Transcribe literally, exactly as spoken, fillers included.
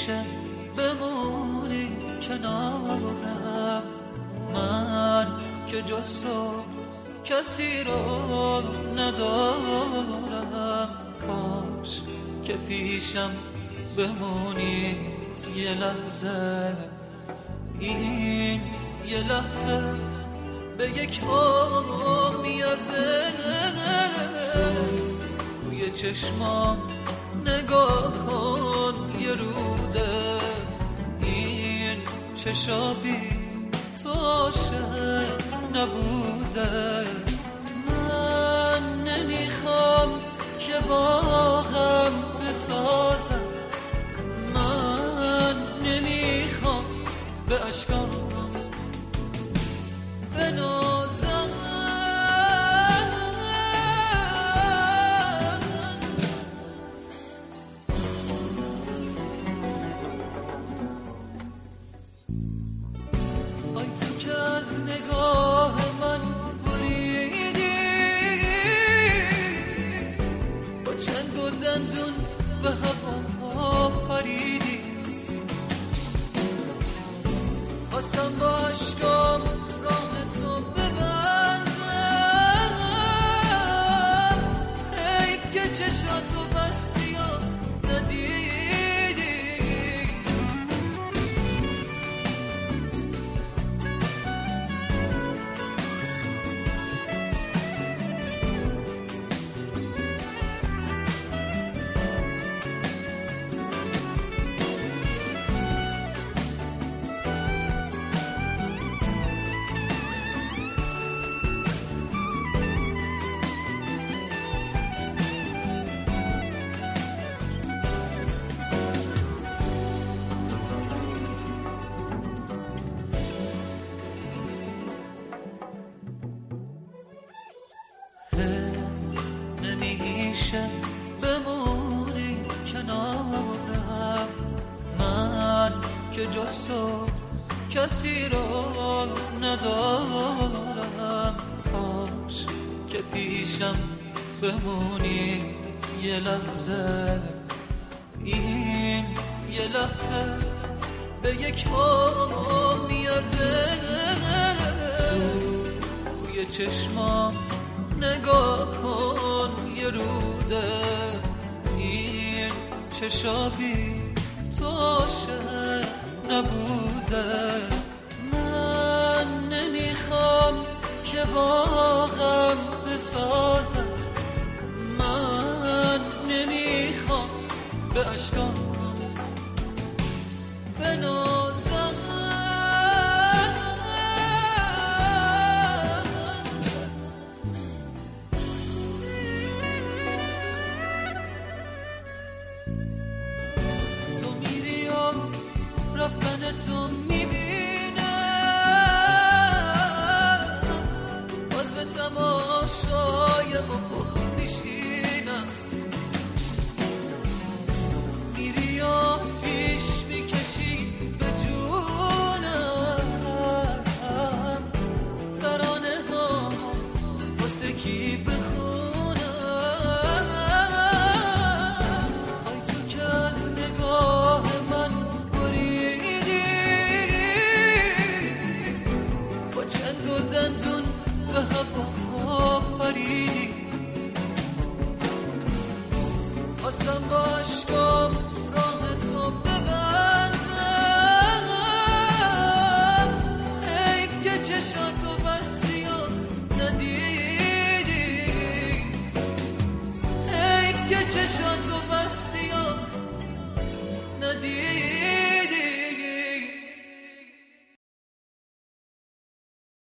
نمیشه بمونی کنارم، من که جز تو کسی رو ندارم. کاش که پیشم بمونی یه لحظه، این یه لحظه به یک عمر میارزه. توی چشمام نگاه کن یه روده، این چشابی توشه نبوده. من نمیخوام که باغم بسازم، من نمیخوام به اشکام بنازم. آی تو که از نگاه من بریدی، با چنگ و دندون به هوا پریدی. خواستم با عشقام راه تو ببندم، حیف که چشاتو بستی و ندیدی. نمیشه بمونی کنارم، من که جز تو کسی رو ندارم. کاش که پیشم بمونی یه لحظه، این یه لحظه به یک عمر میارزه. توی چشمام نگاه کن یه روده، این چشابی توشه نبوده. من نمیخوام که باغم بسازم، من نمیخوام به اشکام بنازم. رفتن تو میبینم، باز به تماشای افق میشینم. میری آتیش میکشی به جونم، ترانه ها واسه کی بخونم. آی تو که از نگاه من چند و دندون به هوا پریدی. خواستم با عشقام راه تو ببندم، حیف که چشاتو بستی و ندیدی. حیف که چشاتو